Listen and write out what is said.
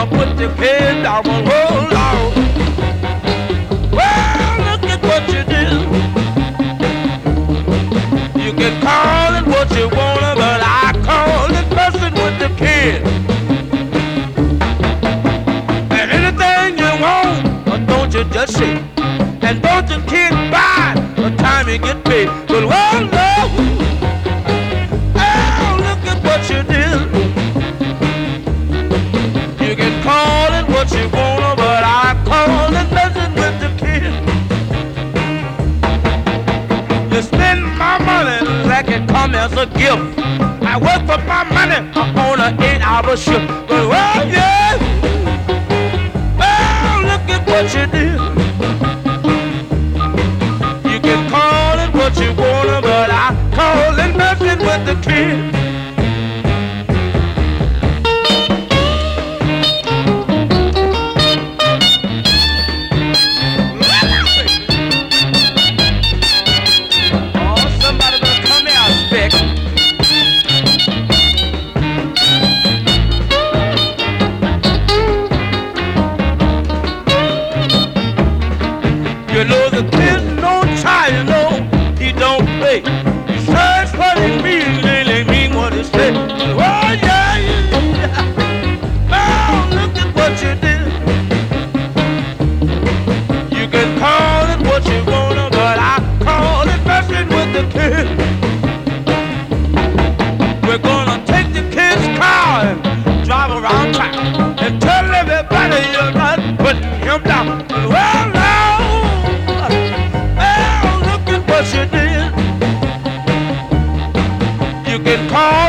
gonna put the kid down on roll out. Well, look at what you did. You can call it what you wanna, but I call it messing with the kid. And anything you want, don't you just say. And don't the kid buy the time you get paid. But well, no. Oh, look at what you did. You can call it what you wanna, but I call it messing with the kid. You spend my money like it come as a gift. I work for my money on an 8-hour shift. But well, yeah. Oh, look at what you did. You can call it what you wanna, but I call it messing with the kid. You know the kid don't try, you know he don't play. He says what he means, really mean what he say. Oh yeah, yeah. Oh, look at what you did. You can call it what you wanna, but I call it messing with the kid. We're gonna take the kid's car and drive around town and tell everybody you're not putting him down. Well, what you did. You can call